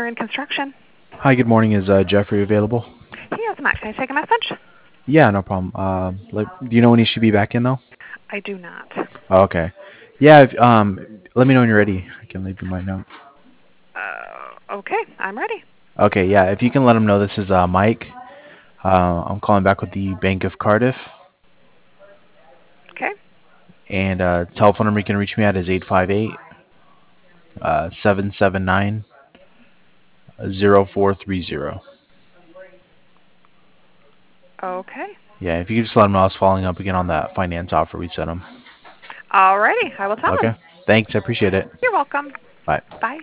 Engineering and Construction. Hi, good morning. Is Jeffrey available? He is not. Can I take a message? Yeah, no problem. Do you know when he should be back in though? I do not. Oh, okay. Yeah, let me know when you're ready. I can leave you my note. Okay, I'm ready. Okay, yeah, if you can let him know this is Mike. I'm calling back with the Bank of Cardiff, Okay. and telephone number you can reach me at is 858 779 0430. Okay. Yeah, if you could just let him know I was following up again on that finance offer we sent him. Alrighty, I will tell him. Okay, thanks. I appreciate it. You're welcome. Bye. Bye.